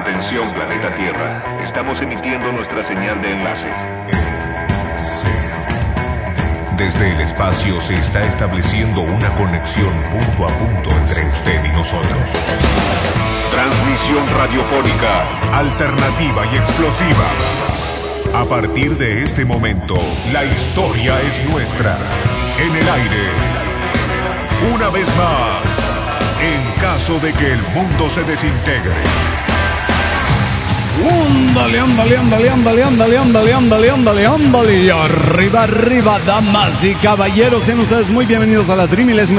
Atención, planeta Tierra. Estamos emitiendo nuestra señal de enlace. Desde el espacio se está estableciendo una conexión punto a punto entre usted y nosotros. Transmisión radiofónica, alternativa y explosiva. A partir de este momento, la historia es nuestra. En el aire. Una vez más, en caso de que el mundo se desintegre. Ándale. Arriba, damas y caballeros. Sean ustedes muy bienvenidos a la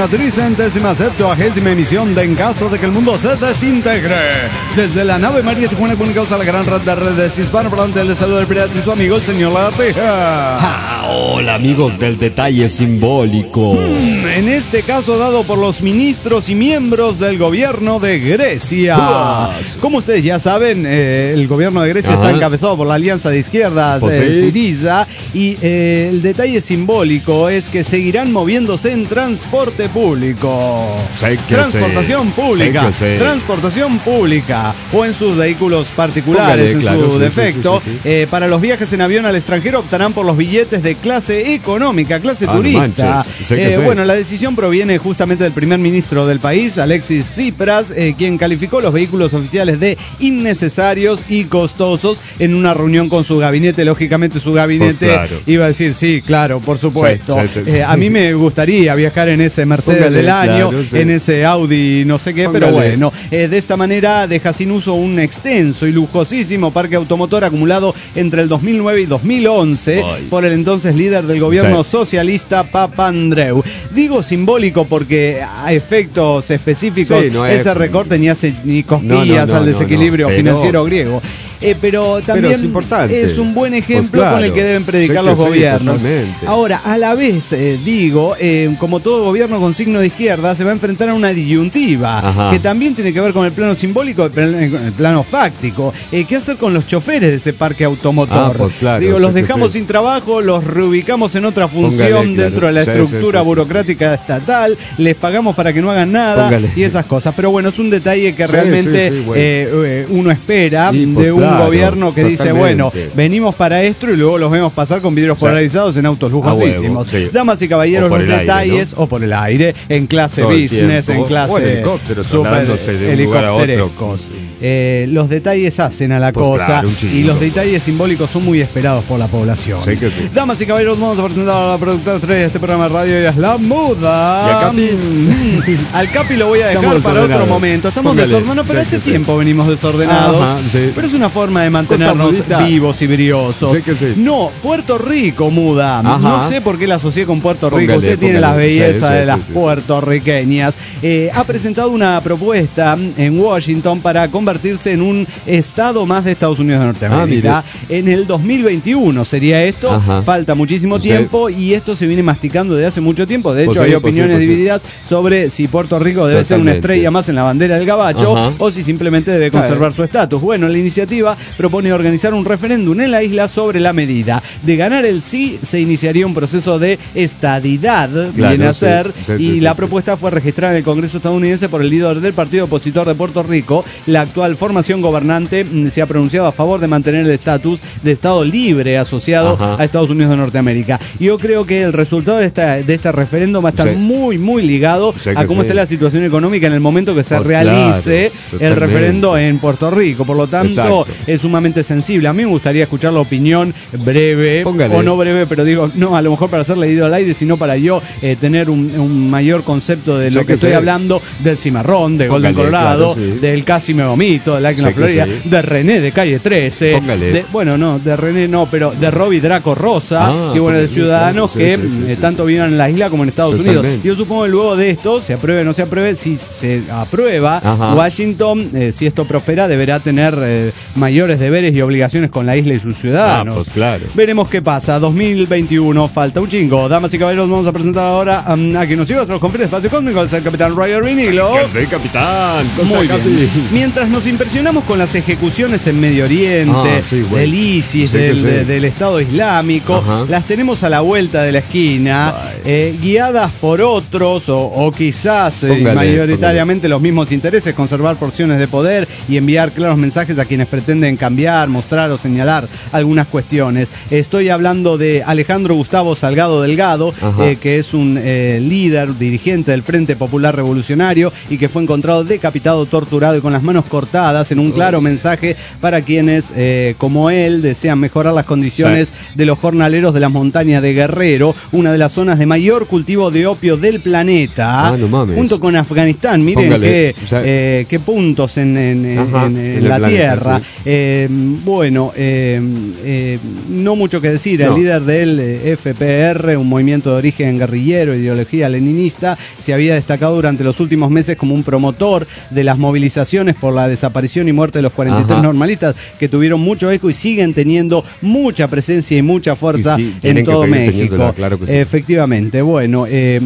37ª emisión de En caso de que el mundo se desintegre. Desde la nave María Tijuana comunicados a la gran red de redes hispanoparlantes, les saluda el pirata y su amigo el señor Lagartija. Hola amigos del detalle simbólico. En este caso dado por los ministros y miembros del gobierno de Grecia. Como ustedes ya saben, el gobierno de Grecia está encabezado por la Alianza de Izquierdas Syriza, y el detalle simbólico es que seguirán moviéndose en transporte público. Transportación pública o en sus vehículos particulares. Póngale, su defecto. Para los viajes en avión al extranjero optarán por los billetes de clase económica, clase turista. Bueno, la decisión proviene justamente del primer ministro del país, Alexis Tsipras, quien calificó los vehículos oficiales de innecesarios y costosos en una reunión con su gabinete. Lógicamente su gabinete iba a decir, sí, claro, por supuesto. A mí me gustaría viajar en ese Mercedes del año, en ese Audi no sé qué, pero bueno, de esta manera deja sin uso un extenso y lujosísimo parque automotor acumulado entre el 2009 y 2011 por el entonces líder del gobierno socialista Papandreou. Digo simbólico porque a efectos específicos ese recorte ni hace ni cosquillas al desequilibrio financiero griego. Pero también es un buen ejemplo con el que deben predicar los gobiernos. Ahora, a la vez, como todo gobierno con signo de izquierda, se va a enfrentar a una disyuntiva que también tiene que ver con el plano simbólico, el plano fáctico. ¿Qué hacer con los choferes de ese parque automotor? Los dejamos sin trabajo, los reubicamos en otra función dentro de la estructura burocrática estatal, les pagamos para que no hagan nada y esas cosas. Pero bueno, es un detalle que realmente uno espera de un gobierno que dice, bueno, venimos para esto y luego los vemos pasar con vidrios polarizados en autos lujosísimos. Damas y caballeros, los detalles, o por el aire, en clase todo business, en clase super helicópteros. Los detalles hacen a la cosa y los detalles simbólicos son muy esperados por la población. Damas y caballeros, vamos a presentar a la productora 3 de este programa de radio, ella es La Muda. Al Capi lo voy a dejar para otro momento. Estamos desordenados, pero hace tiempo venimos desordenados. Pero es una forma de mantenernos vivos y briosos. No, Puerto Rico, Muda. No sé por qué la asocié con Puerto Rico. Usted tiene la belleza de las puertorriqueñas. Ha presentado una propuesta en Washington para convertirse en un estado más de Estados Unidos de Norteamérica. En el 2021 sería esto. Falta muchísimo tiempo y esto se viene masticando desde hace mucho tiempo. De hecho, hay opiniones divididas sobre si Puerto Rico debe ser una estrella más en la bandera del gabacho o si simplemente debe conservar su estatus. Bueno, la iniciativa propone organizar un referéndum en la isla sobre la medida. De ganar el sí, se iniciaría un proceso de estadidad, viene a ser, y la propuesta fue registrada en el Congreso estadounidense por el líder del partido opositor de Puerto Rico. La actual formación gobernante se ha pronunciado a favor de mantener el estatus de Estado libre asociado a Estados Unidos de Norteamérica. Yo creo que el resultado de este referéndum va a estar muy, muy ligado a cómo está la situación económica en el momento que se realice el referendo en Puerto Rico. Por lo tanto, es sumamente sensible. A mí me gustaría escuchar la opinión breve, o no breve, pero digo, no, a lo mejor para ser leído al aire, sino para yo tener un mayor concepto de lo que estoy hablando, del Cimarrón, de Golden Colorado, del Casi Me Vomito, de Like en la Florida, de René de Calle 13, de René no, pero de Robbie Draco Rosa, que bueno, de ciudadanos que tanto viven en la isla como en Estados Unidos. Yo supongo que luego de esto, se apruebe o no se apruebe, si se aprueba, Washington, si esto prospera, deberá tener mayores deberes y obligaciones con la isla y sus ciudadanos. Pues claro. Veremos qué pasa. 2021 falta un chingo. Damas y caballeros, vamos a presentar ahora a quien nos lleva a los confines de espacio cósmico, el capitán Roger Vinilo. Sí, capitán. Muy bien. Mientras nos impresionamos con las ejecuciones en Medio Oriente, del ISIS, del Estado Islámico, las tenemos a la vuelta de la esquina, guiadas por otros o quizás mayoritariamente los mismos intereses, conservar porciones de poder y enviar claros mensajes a quienes pretenden cambiar, mostrar o señalar algunas cuestiones. Estoy hablando de Alejandro Gustavo Salgado Delgado, que es un líder, dirigente del Frente Popular Revolucionario y que fue encontrado decapitado, torturado y con las manos cortadas en un claro mensaje para quienes, como él, desean mejorar las condiciones de los jornaleros de las montañas de Guerrero, una de las zonas de mayor cultivo de opio del planeta, junto con Afganistán. Miren qué puntos en la tierra. No mucho que decir. El líder del FPR, un movimiento de origen guerrillero, ideología leninista, se había destacado durante los últimos meses como un promotor de las movilizaciones por la desaparición y muerte de los 43 normalistas, que tuvieron mucho eco y siguen teniendo mucha presencia y mucha fuerza en todo México. Claro que sí. Efectivamente, bueno,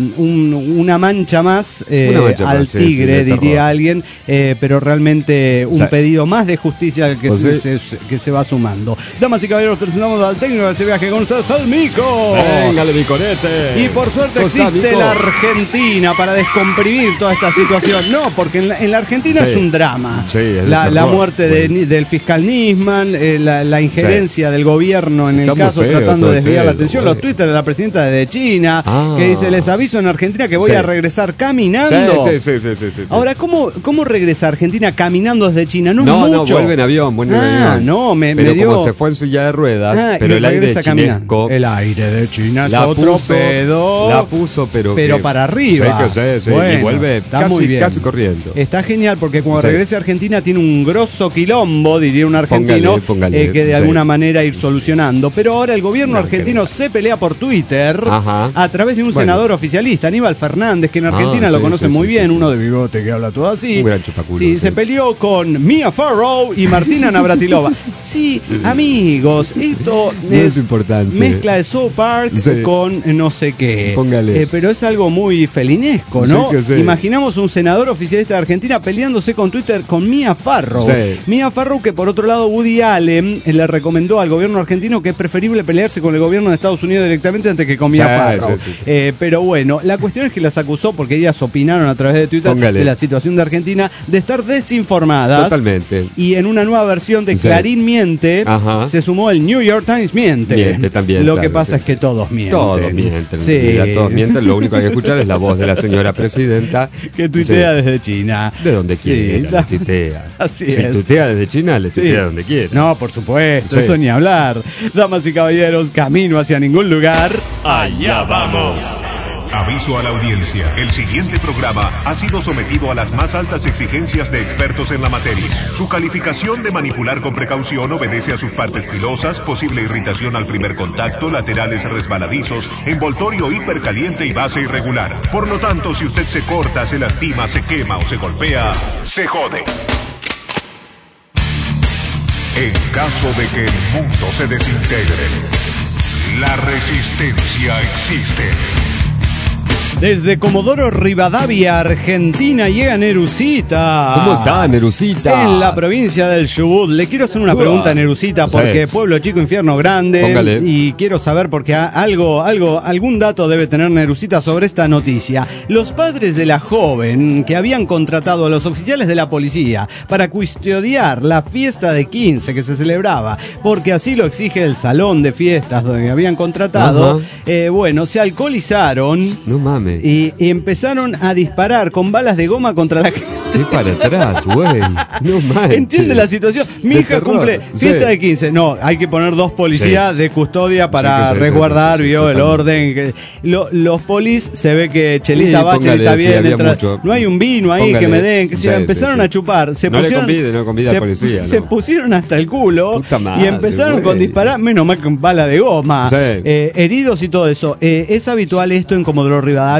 una mancha más al tigre, diría alguien, pero realmente un pedido más de justicia que se va sumando. Damas y caballeros, presentamos al técnico de ese viaje con ustedes, al Mico. ¡Véngale, Miconete! Y por suerte existe la Argentina para descomprimir toda esta situación. No, porque en la Argentina es un drama. La muerte del fiscal Nisman, la injerencia del gobierno en el caso, tratando de desviar la atención. Los twitters de la presidenta de China, que dice: les aviso en Argentina que voy a regresar caminando. Ahora, ¿cómo regresa a Argentina caminando desde China? No mucho. No, vuelve en avión. No, me pero dio... como se fue en silla de ruedas, pero el aire chinesco... El aire de China es otro pedo. La puso, pero para arriba. Bueno, y vuelve casi corriendo. Está genial porque cuando regrese a Argentina tiene un grosso quilombo, diría un argentino, póngale, que de alguna manera ir solucionando. Pero ahora el gobierno argentino se pelea por Twitter a través de un senador oficialista, Aníbal Fernández, que en Argentina lo conocen muy bien, uno de bigote que habla todo así. Un gran chupaculo. Se peleó con Mia Farrow y Martina Navratilova. Amigos, esto es importante. Mezcla de South Park con no sé qué. Póngale. Pero es algo muy felinesco, ¿no? Imaginamos un senador oficialista de Argentina peleándose con Twitter con Mia Farrow. Mia Farrow, que por otro lado Woody Allen le recomendó al gobierno argentino que es preferible pelearse con el gobierno de Estados Unidos directamente antes que con Mia Farrow. Pero bueno, la cuestión es que las acusó, porque ellas opinaron a través de Twitter de la situación de Argentina, de estar desinformadas. Totalmente. Y en una nueva versión de Clarín miente, se sumó el New York Times miente también. Lo que pasa es que todos mienten. Todos mienten. Todos mienten. Lo único que hay que escuchar es la voz de la señora presidenta, que tuitea desde China. De donde quiera, tuitea. Así si es. tuitea desde China, le tuitea donde quiera. No, por supuesto, eso ni hablar. Damas y caballeros, camino hacia ningún lugar. Allá vamos. Aviso a la audiencia, el siguiente programa ha sido sometido a las más altas exigencias de expertos en la materia. Su calificación de manipular con precaución obedece a sus partes filosas, posible irritación al primer contacto, laterales resbaladizos, envoltorio hipercaliente y base irregular. Por lo tanto, si usted se corta, se lastima, se quema o se golpea, se jode. En caso de que el mundo se desintegre, la resistencia existe. Desde Comodoro Rivadavia, Argentina, llega Nerusita. ¿Cómo está, Nerusita? En la provincia del Chubut. Le quiero hacer una pregunta a Nerusita, porque pueblo chico, infierno grande. Póngale. Y quiero saber, porque algún dato debe tener Nerusita sobre esta noticia. Los padres de la joven que habían contratado a los oficiales de la policía para custodiar la fiesta de 15 que se celebraba, porque así lo exige el salón de fiestas donde habían contratado, se alcoholizaron. No mames. Y empezaron a disparar con balas de goma contra la gente. ¿Qué para atrás, güey? No manches. ¿Entiende la situación? Mi hija cumple fiesta de 15. No, hay que poner 2 policías de custodia para resguardar, el orden. Los polis, se ve que Chelita Bache está bien. No hay un vino ahí que me den. Empezaron a chupar. No convide al policía. Se pusieron hasta el culo y empezaron con disparar, menos mal con bala de goma. Heridos y todo eso. Es habitual esto en Comodoro Rivadavia.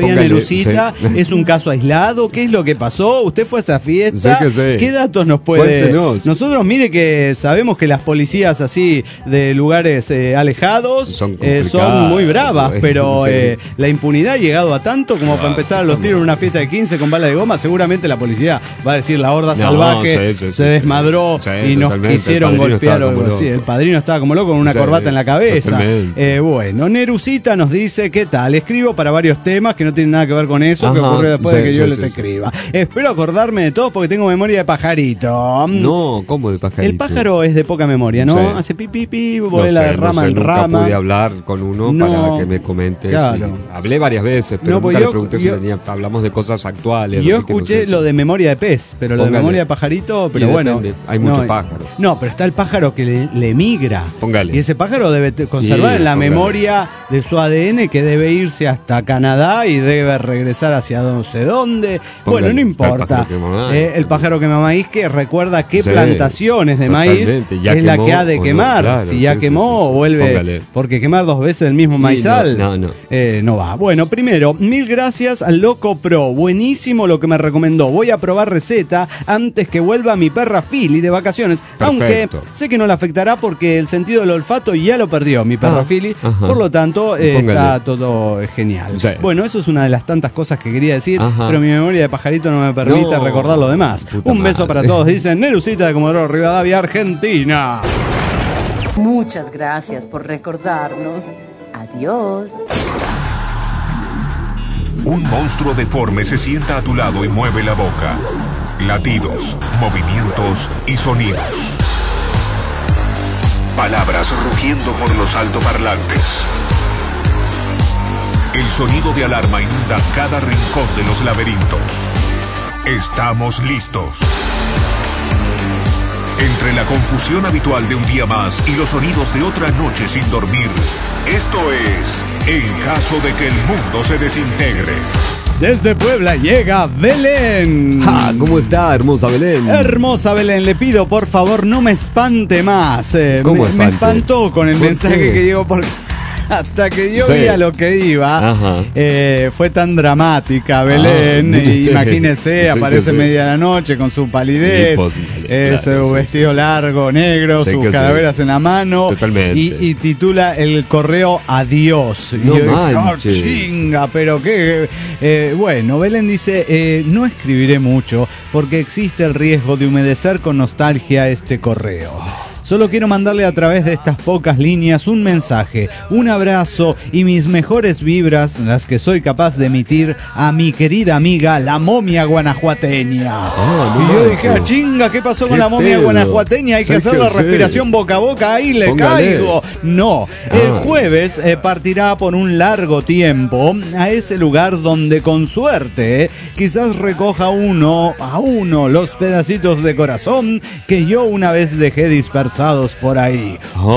todavía Nerucita? Sí. ¿Es un caso aislado? ¿Qué es lo que pasó? ¿Usted fue a esa fiesta? Sí. ¿Qué datos nos puede...? Cuéntenos. Nosotros, mire que sabemos que las policías así de lugares alejados son muy bravas, pero la impunidad ha llegado a tanto como para empezar a los tiros en una fiesta de 15 con bala de goma. Seguramente la policía va a decir la horda salvaje se desmadró y nos quisieron golpear o algo así. El padrino estaba como loco con una corbata en la cabeza. Bueno, Nerucita nos dice, ¿qué tal? Escribo para varios temas que no tienen nada que ver con eso, que ocurrió después de que yo les escriba. Espero acordarme de todos porque tengo memoria de pajarito. No, ¿cómo de pajarito? El pájaro es de poca memoria, ¿no? Hace pipi, vuela de rama en rama. Nunca pude hablar con uno para que me comente. Claro. Sí. Hablé varias veces, pero nunca le pregunté si hablamos de cosas actuales. Yo escuché lo de memoria de pez, pero lo de memoria de pajarito, pero bueno. Hay muchos pájaros. No, pero está el pájaro que le migra. Póngale. Y ese pájaro debe conservar en la memoria de su ADN que debe irse hasta Canadá y debe regresar hacia no sé dónde. Bueno, no importa. El pájaro que mama maíz, que recuerda qué plantaciones de maíz es la que ha de quemar. Claro, si ya quemó, vuelve. Póngale. Porque quemar 2 veces el mismo maizal no va. Bueno, primero, 1000 gracias al Loco Pro. Buenísimo lo que me recomendó. Voy a probar receta antes que vuelva mi perra Philly de vacaciones. Perfecto. Aunque sé que no le afectará porque el sentido del olfato ya lo perdió mi perra Philly. Por lo tanto, está todo genial. Sí. Bueno, eso es una de las tantas cosas que quería decir, pero mi memoria de pajarito no me permite recordar lo demás. Un beso para todos, dicen Nerucita de Comodoro Rivadavia, Argentina. Muchas gracias por recordarnos. Adiós. Un monstruo deforme se sienta a tu lado y mueve la boca. Latidos, movimientos y sonidos. Palabras rugiendo por los altoparlantes. El sonido de alarma inunda cada rincón de los laberintos. Estamos listos. Entre la confusión habitual de un día más y los sonidos de otra noche sin dormir, esto es En caso de que el mundo se desintegre. Desde Puebla llega Belén. ¿Cómo está, hermosa Belén? Hermosa Belén, le pido por favor no me espante más. ¿Cómo me espantó con el mensaje que llegó por... Hasta que yo vi a lo que iba, fue tan dramática Belén. Imagínese, aparece media de la noche con su palidez, su vestido largo, negro, sus calaveras en la mano. Totalmente. Y titula el correo Adiós. No manches. Chinga, pero qué. Bueno, Belén dice, no escribiré mucho porque existe el riesgo de humedecer con nostalgia este correo. Solo quiero mandarle a través de estas pocas líneas un mensaje, un abrazo y mis mejores vibras, las que soy capaz de emitir a mi querida amiga, la momia guanajuateña. Y yo dije, chinga, ¿qué pasó con la momia guanajuateña? Hay que hacer la respiración boca a boca, ahí le caigo. No, el jueves partirá por un largo tiempo a ese lugar donde con suerte quizás recoja uno a uno los pedacitos de corazón que yo una vez dejé dispersados por ahí.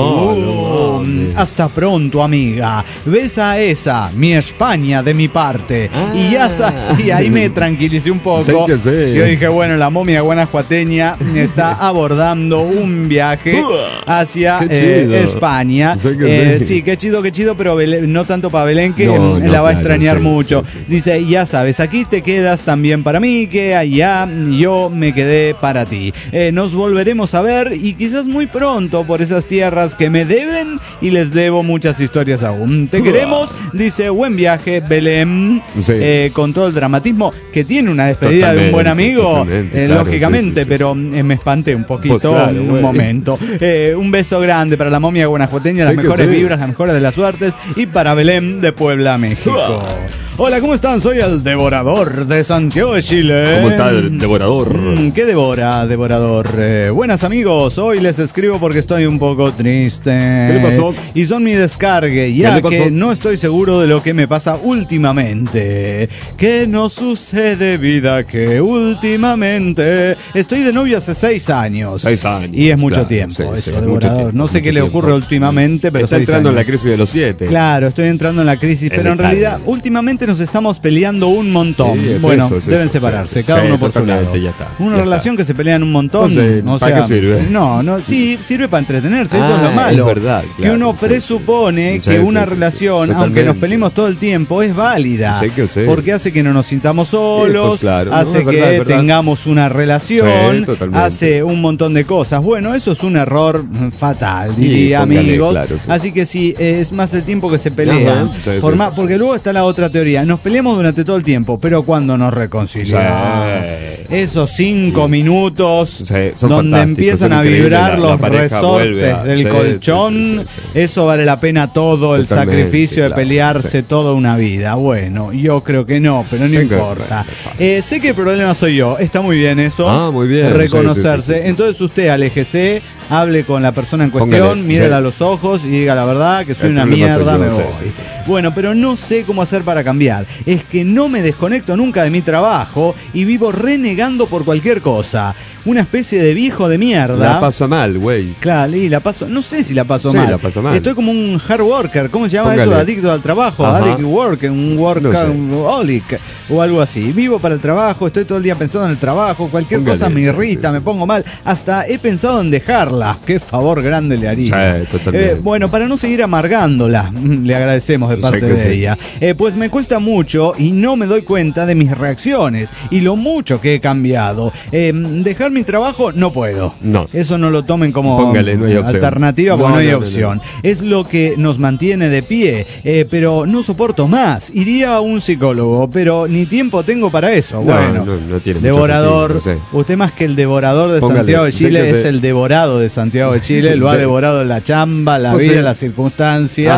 Hasta pronto, amiga. Besa a esa, mi España de mi parte. Y ya sabes, ahí me tranquilicé un poco. Yo dije, bueno, la momia guanajuateña está abordando un viaje hacia España. Sí, qué chido, pero Belén, no tanto para Belén, que la va a extrañar mucho. Dice, ya sabes, aquí te quedas también para mí, que allá yo me quedé para ti. Nos volveremos a ver y quizás muy pronto por esas tierras que me deben y les debo muchas historias aún. Te queremos, dice, buen viaje, Belén, con todo el dramatismo que tiene una despedida de un buen amigo, lógicamente, pero me espanté un poquito un momento. Un beso grande para la momia guanajuateña, las mejores vibras, las mejores de las suertes, y para Belén de Puebla, México. Hola, ¿cómo están? Soy el Devorador de Santiago de Chile. ¿Cómo está el Devorador? ¿Qué devora, Devorador? Buenas amigos, hoy les escribo porque estoy un poco triste. ¿Qué le pasó? Y son mi descargue, ya que no estoy seguro de lo que me pasa últimamente. ¿Qué nos sucede, vida? Que últimamente estoy de novio hace 6 años. 6 años. Y es mucho tiempo eso, Devorador. No sé qué le ocurre últimamente, pero está entrando en la crisis de los 7. Claro, estoy entrando en la crisis, pero en realidad últimamente últimamente nos estamos peleando un montón. Sí, bueno, deben separarse, cada uno por su lado. Una relación que se pelean un montón. ¿Para qué sirve? No, sí, sirve para entretenerse, eso es lo malo. Es verdad, que uno presupone que una relación, aunque nos peleemos todo el tiempo, es válida. Porque hace que no nos sintamos solos, hace que tengamos una relación, hace un montón de cosas. Bueno, eso es un error fatal, diría, amigos. Así que sí, es más el tiempo que se pelean. Porque luego está la otra teoría. Nos peleamos durante todo el tiempo, pero cuando nos reconciliamos, esos 5 minutos donde empiezan a vibrar los resortes del colchón, eso vale la pena todo el sacrificio de pelearse toda una vida. Bueno, yo creo que no, pero no importa. Sé que el problema soy yo. Está muy bien eso. Muy bien. Reconocerse. Entonces usted aléjese, hable con la persona en cuestión, mírela a los ojos y diga la verdad, que soy una mierda, me voy. Bueno, pero no sé cómo hacer para cambiar. Es que no me desconecto nunca de mi trabajo y vivo renegando por cualquier cosa. Una especie de viejo de mierda. La paso mal, güey. Claro, y la paso, no sé si la paso mal. La paso mal. Estoy como un hard worker, ¿cómo se llama eso? Adicto al trabajo, addict work, un workaholic o algo así. Vivo para el trabajo, estoy todo el día pensando en el trabajo, cualquier cosa me irrita, me pongo mal. Hasta he pensado en dejarla. Qué favor grande le haría. Bueno, para no seguir amargándola, le agradecemos de parte de ella. Pues me cuesta mucho y no me doy cuenta de mis reacciones y lo mucho que he cambiado. Dejar mi trabajo no puedo. No. Eso no lo tomen como no hay alternativa, porque no hay opción. Es lo que nos mantiene de pie, pero no soporto más. Iría a un psicólogo, pero ni tiempo tengo para eso. Bueno, no tiene devorador. Usted más que el devorador de Santiago de Chile es el devorado de Santiago de Chile. Lo ha devorado la chamba, la vida, las circunstancias.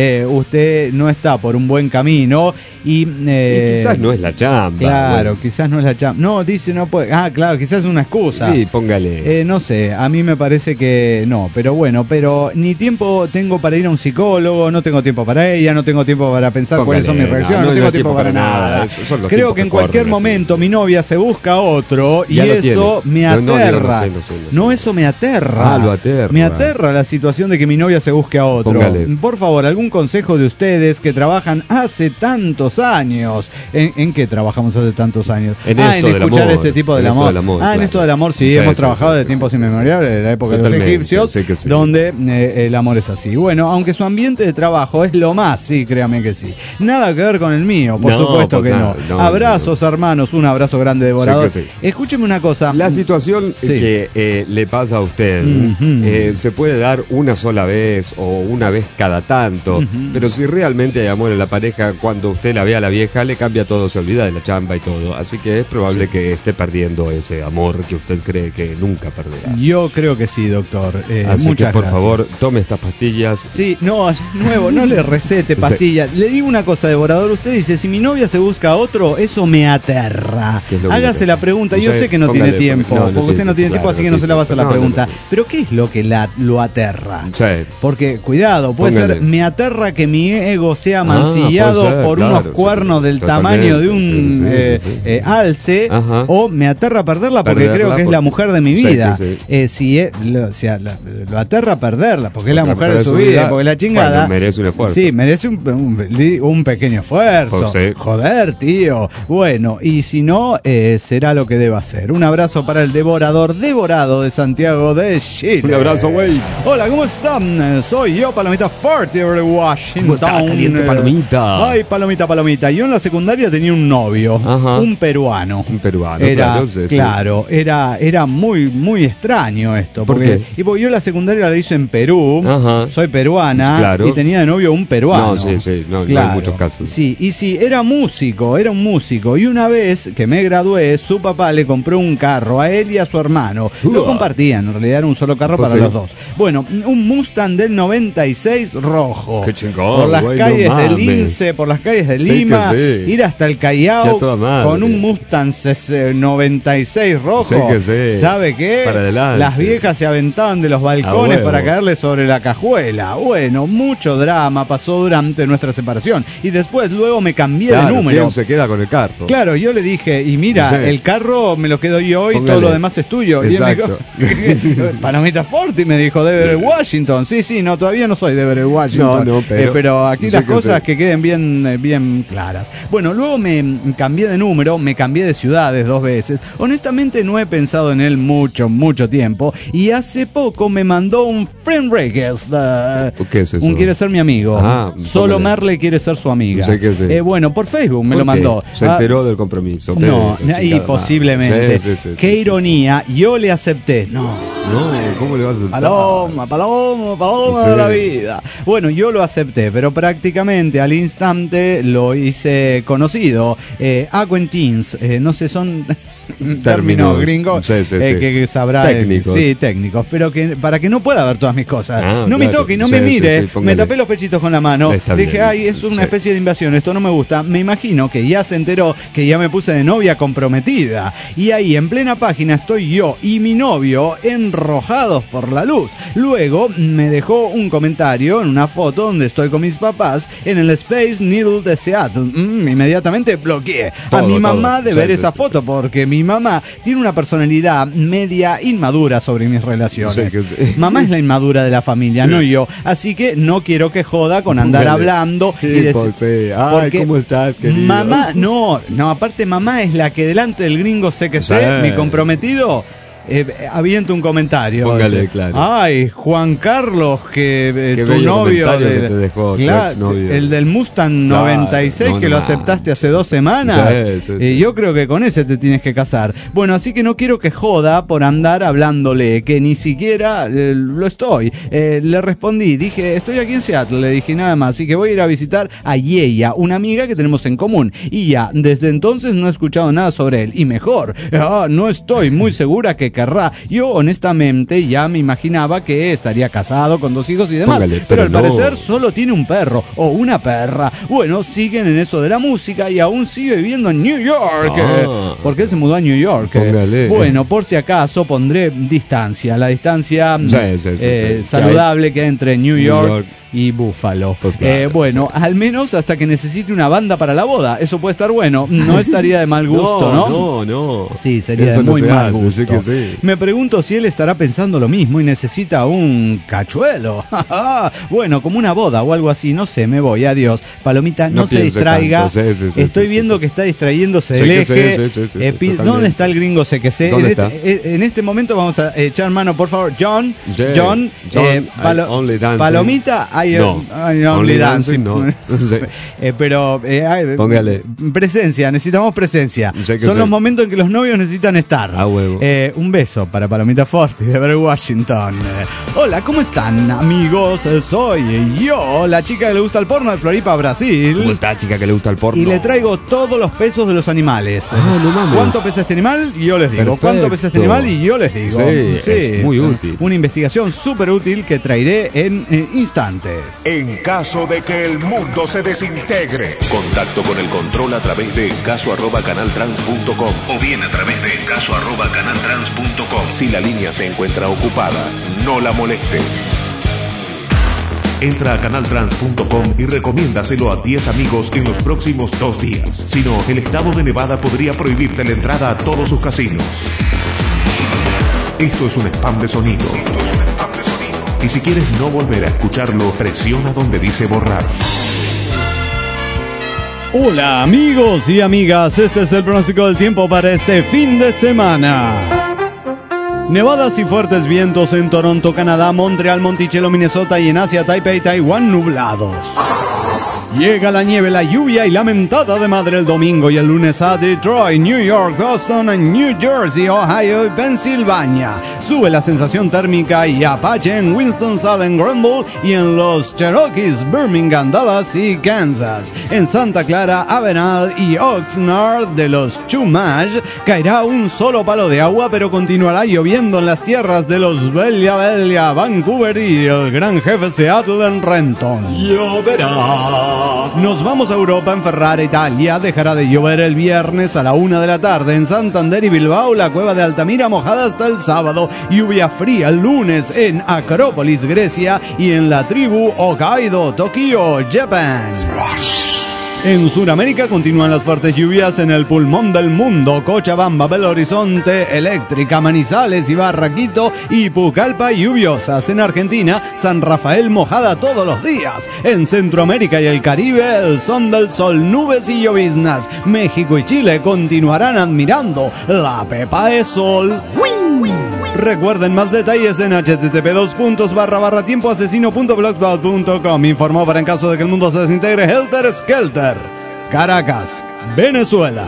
Usted no está por un buen camino y quizás no es la chamba. Claro, quizás no es la chamba. No, dice no puede. Claro, quizás es una excusa. Sí, póngale. No sé, a mí me parece que no, pero bueno, pero ni tiempo tengo para ir a un psicólogo, no tengo tiempo para ella, no tengo tiempo para pensar cuáles son mis reacciones, no tengo tiempo para nada. Creo que en cualquier momento mi novia se busca otro y eso me aterra. No, eso me aterra. Lo aterra. Me aterra la situación de que mi novia se busque a otro. Póngale. Por favor, algún consejo de ustedes que trabajan hace tantos años. ¿En qué trabajamos hace tantos años? En escuchar este tipo del amor. En esto del amor, sí, hemos trabajado de tiempos inmemorables, de la época de los egipcios, donde el amor es así. Bueno, aunque su ambiente de trabajo es lo más, sí, créame que sí. Nada que ver con el mío, por supuesto que no. Abrazos, hermanos, un abrazo grande, devorador. Escúcheme una cosa. La situación que le pasa a usted se puede dar una sola vez o una vez cada tanto, pero si realmente hay amor en la pareja, cuando usted la ve a la vieja, le cambia todo, se olvida de la chamba y todo. Así que es probable que esté perdiendo ese amor que usted cree que nunca perderá. Yo creo que sí, doctor. Así muchas que por gracias. Favor, tome estas pastillas. Sí, no, nuevo, no le recete pastillas. Le digo una cosa, devorador. Usted dice, si mi novia se busca a otro, eso me aterra. Hágase la pregunta. Yo sé que no tiene tiempo, porque usted no tiene tiempo, así que no se la va a hacer la pregunta. Pero ¿qué es lo que lo aterra? Porque, cuidado, puede ser, me aterra que mi ego sea mancillado por unos cuernos del tamaño de un alce, o me aterra perderla porque creo que es la mujer de mi vida. Lo aterra perderla porque es la mujer de su vida, porque la chingada. Bueno, merece un esfuerzo. Sí, merece un pequeño esfuerzo. Joder, tío. Bueno, y si no, será lo que deba hacer. Un abrazo para el devorado de Santiago de Chile. Un abrazo, güey. Hola, ¿cómo están? Soy yo, Palomita Fortier de Washington. ¿Cómo está, caliente, Palomita? Ay, Palomita. Yo en la secundaria tenía un novio, un peruano. Claro, era muy extraño esto. Porque yo la secundaria la hice en Perú, soy peruana, y tenía de novio un peruano. No hay muchos casos. Sí, era un músico, y una vez que me gradué, su papá le compró un carro a él y a su hermano. Lo compartían, en realidad era un solo carro para los dos. Bueno, un Mustang del 96 rojo. Qué chingón. Por las calles de Lince, por las calles de Lima, ir hasta el Callao con un Mustang 96 rojo. ¿Sabe qué? Para adelante. Las viejas se aventaban de los balcones para caerle sobre la cajuela. Bueno, mucho drama pasó durante nuestra separación. Y luego me cambié de número. ¿Quién se queda con el carro? Claro, yo le dije, y mira, el carro me lo quedo yo y todo lo demás es tuyo. Exacto. Y él me dijo, Palomita Forti me dijo, de Everett Washington. Sí, no, todavía no soy de Everett Washington. No, pero aquí las cosas que queden bien claras. Bueno, luego me cambié de número, me cambié de ciudades 2 veces. Honestamente no he pensado en él mucho tiempo. Y hace poco me mandó un friend request. ¿Qué es eso? Un quiere ser mi amigo. Solo Merle quiere ser su amiga. No sé qué es. Bueno, por Facebook me lo mandó. Se enteró del compromiso. No, y posiblemente. Qué ironía, yo le acepté. No, ¿cómo le vas a aceptar? Paloma de la vida. Bueno, yo lo acepté, pero prácticamente al instante lo hice conocido. Acquaintance, no sé, son términos gringos que sabrá. Técnicos, pero que para que no pueda ver todas mis cosas. No me toque y no me mire. Me tapé los pechitos con la mano. Dije, es una especie de invasión, esto no me gusta. Me imagino que ya se enteró que ya me puse de novia comprometida. Y ahí en plena página estoy yo y mi novio enrojados por la luz. Luego me dejó un comentario en una foto donde estoy con mis papás en el Space Needle de Seattle. Inmediatamente bloqueé a mi mamá de ver esa foto, porque mi mamá tiene una personalidad media inmadura sobre mis relaciones. Mamá es la inmadura de la familia, no yo. Así que no quiero que joda con andar hablando y decir, ¿cómo estás, querido? Mamá, no, aparte mamá es la que delante del gringo sé, mi comprometido, avienta un comentario. Póngale, claro. Ay, Juan Carlos, que tu novio que te dejó, el del Mustang 96 que lo aceptaste hace 2 semanas. Yo creo que con ese te tienes que casar. Bueno, así que no quiero que joda por andar hablándole, que ni siquiera lo estoy. Le respondí, dije, estoy aquí en Seattle, le dije nada más, así que voy a ir a visitar a Yeya, una amiga que tenemos en común. Y ya, desde entonces no he escuchado nada sobre él. Y mejor, no estoy muy segura que querrá. Yo honestamente ya me imaginaba que estaría casado con 2 hijos y demás. Pero al parecer solo tiene un perro o una perra. Bueno, siguen en eso de la música y aún sigue viviendo en New York. Porque él se mudó a New York. Bueno, por si acaso pondré distancia. La distancia saludable que hay entre New York y Búfalo. Pues claro, bueno, al menos hasta que necesite una banda para la boda. Eso puede estar bueno. No estaría de mal gusto, ¿no? No. Sí, sería de muy mal gusto. Me pregunto si él estará pensando lo mismo y necesita un cachuelo. Bueno, como una boda o algo así. No sé, me voy. Adiós. Palomita, no se distraiga. Estoy viendo que está distrayéndose del eje. ¿Dónde está el gringo? En este momento vamos a echar mano, por favor. John, Palomita, only dancing. No. Pero póngale presencia, necesitamos presencia. Son los momentos en que los novios necesitan estar. Un beso para Palomita Forti de Everett Washington. Hola, ¿cómo están, amigos? Soy yo, la chica que le gusta el porno de Floripa, Brasil. ¿Cómo está, chica que le gusta el porno? Y le traigo todos los pesos de los animales. No mames. ¿Cuánto pesa este animal? Y yo les digo. Perfecto. ¿Cuánto pesa este animal? Y yo les digo. Sí, es muy útil. Una investigación súper útil que traeré en instantes. En caso de que el mundo se desintegre. Contacto con el control a través de encaso@canaltrans.com o bien a través de encaso@canaltrans.com. Si la línea se encuentra ocupada, no la moleste. Entra a canaltrans.com y recomiéndaselo a 10 amigos en los próximos 2 días. Si no, el estado de Nevada podría prohibirte la entrada a todos sus casinos. Esto es un spam de sonido. Y si quieres no volver a escucharlo, presiona donde dice borrar. Hola amigos y amigas, este es el pronóstico del tiempo para este fin de semana. Nevadas y fuertes vientos en Toronto, Canadá, Montreal, Monticello, Minnesota y en Asia, Taipei, Taiwán, nublados. Llega la nieve, la lluvia y la mentada de madre el domingo y el lunes a Detroit, New York, Boston, New Jersey, Ohio y Pensilvania. Sube la sensación térmica y Apache en Winston-Salem, Granville y en los Cherokees, Birmingham, Dallas y Kansas. En Santa Clara, Avenal y Oxnard de los Chumash caerá un solo palo de agua, pero continuará lloviendo en las tierras de los Bella, Vancouver y el gran jefe Seattle en Renton. Lloverá. Nos vamos a Europa, en Ferrara, Italia. Dejará de llover el viernes a la 1 de la tarde. En Santander y Bilbao, la cueva de Altamira mojada hasta el sábado. Lluvia fría el lunes en Acrópolis, Grecia. Y en la tribu Hokkaido, Tokio, Japón. En Sudamérica continúan las fuertes lluvias en el pulmón del mundo. Cochabamba, Belo Horizonte, Eléctrica, Manizales, Ibarra, Quito y Pucallpa lluviosas. En Argentina, San Rafael mojada todos los días. En Centroamérica y el Caribe, el son del sol, nubes y lloviznas. México y Chile continuarán admirando la pepa de sol. Recuerden más detalles en http://tiempoasesino.blogspot.com. Informó para en caso de que el mundo se desintegre Helter Skelter. Caracas, Venezuela.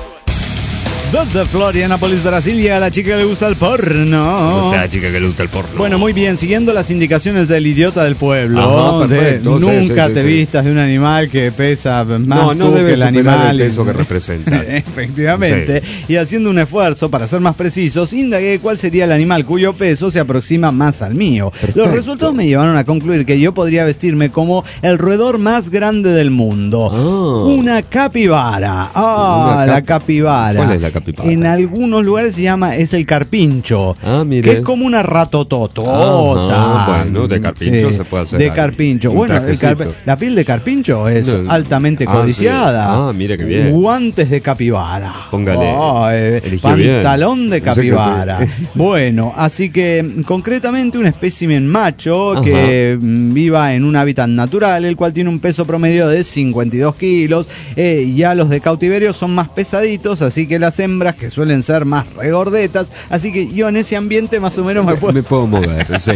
Desde Florianópolis, Brasil, llega la chica que le gusta el porno. La chica que le gusta el porno. Bueno, muy bien, siguiendo las indicaciones del idiota del pueblo. Ajá, perfecto. Nunca te vistas de un animal que pesa más no debe que el animal. El peso que representa. Efectivamente. Sí. Y haciendo un esfuerzo para ser más precisos, indagué cuál sería el animal cuyo peso se aproxima más al mío. Perfecto. Los resultados me llevaron a concluir que yo podría vestirme como el roedor más grande del mundo. Una capibara. La capibara. ¿Cuál es la capibara? En algunos lugares es el carpincho. Mire. Que es como una ratototota. Bueno, de carpincho se puede hacer. De carpincho. Bueno, la piel de carpincho es altamente codiciada. Sí. Mire qué bien. Guantes de capibara. Póngale. Pantalón bien. De capibara. Bueno, así que concretamente un espécimen macho que viva en un hábitat natural, el cual tiene un peso promedio de 52 kilos. Ya los de cautiverio son más pesaditos, así que las hembras que suelen ser más regordetas, así que yo en ese ambiente más o menos me puedo mover, sí.